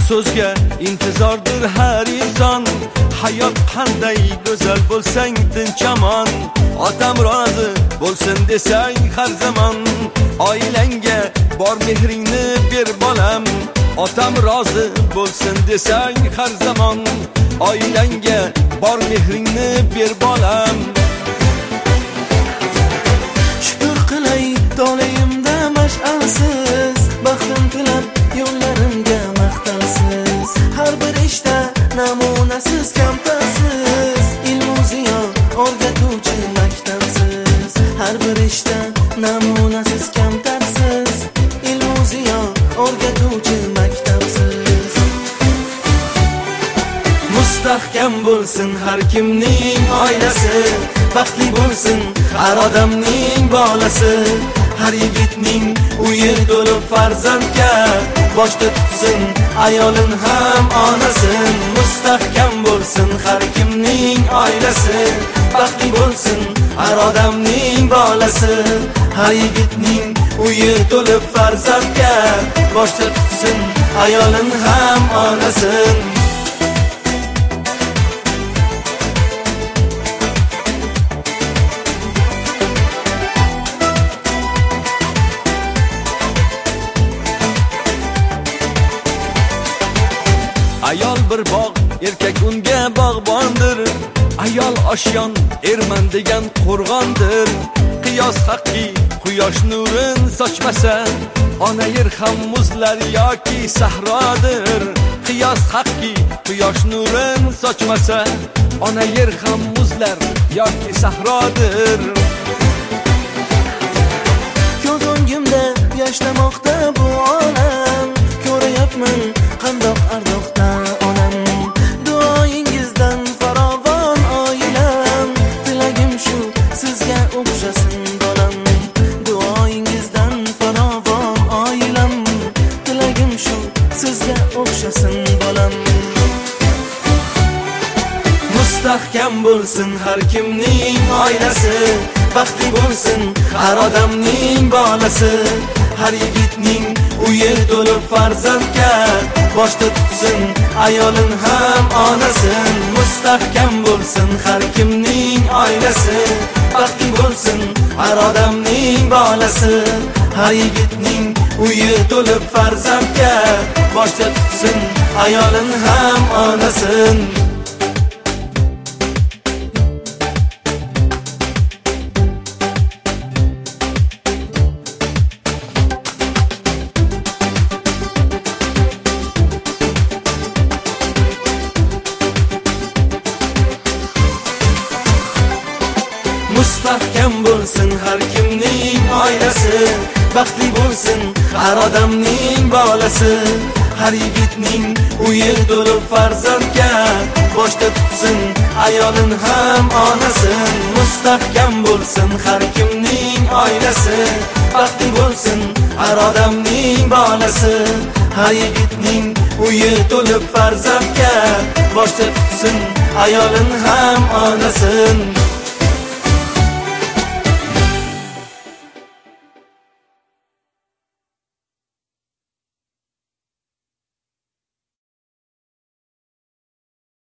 so'zga intizordir har inson. Hayot qanday go'zal bo'lsang tinchaman, otam rozi bo'lsin desang har zamon. Oilangga bor mehringni ber bolam, otam rozi bo'lsin desang har zamon. Oilangga bor mehringni ber bolam. Shukr qilay tolayimda mash'alsiz, baxtim tilab yo'llarimga maqtalsiz. Har bir ishda namunasiz, kamtarsiz, ilmu ziyo o'rgatuvchi maktabsiz. Har bir ishda namunasiz, kamtarsiz, ilmu ziyo o'rgatuvchi maktabsiz. Mustahkam bo'lsin har kimning oilasi, baxtli bo'lsin har odamning bolasi. Har yigitning uyi to'lib farzandga, boshda tutsin ayolin ham onasin. Mustahkam bo'lsin har kimning oilasi, baxtli bo'lsin har odamning bolasi. Har yigitning uyi to'lib farzandga, boshda tutsin ayolin ham onasin. Ayol bir bog', erkak unga bog'bondir. Ayol oshyon, erman degan qo'rg'ondir. Qiyos haqqi, quyosh nurin sochmasa, ona yer ham muzlar yoki sahrodir. Qiyos haqqi, quyosh nurin sochmasa, ona yer ham muzlar yoki sahrodir. Ko'z o'ngimda yashlamoqda bu olam, ko'rayapman qandoq ardoqda onam. Duoyingizdan farovon oilam, tilagim shu sizga o'xshasin bolam. Duoyingizdan farovon oilam, tilagim shu sizga o'xshasin bolam. Mustahkam bo'lsin har kimning oilasi, baxtli bo'lsin har odamning bolasi. Har yigitning uyi to'lib farzandga, boshda tutsin ayolin ham onasin. Mustahkam bo'lsin har kimning oilasi, baxtli bo'lsin har odamning bolasi. Har yigitning uyi to'lib farzandga, boshda tutsin ayolin ham onasin. Mustahkam bo'lsin har kimning oilasi, baxtli bo'lsin har odamning bolasi. Har yigitning uyi to'lib farzandga, boshda tutsin ayolin ham onasin. Mustahkam bo'lsin har kimning oilasi, baxtli bo'lsin har odamning bolasi. Har yigitning uyi to'lib farzandga, boshda tutsin ayolin ham onasin.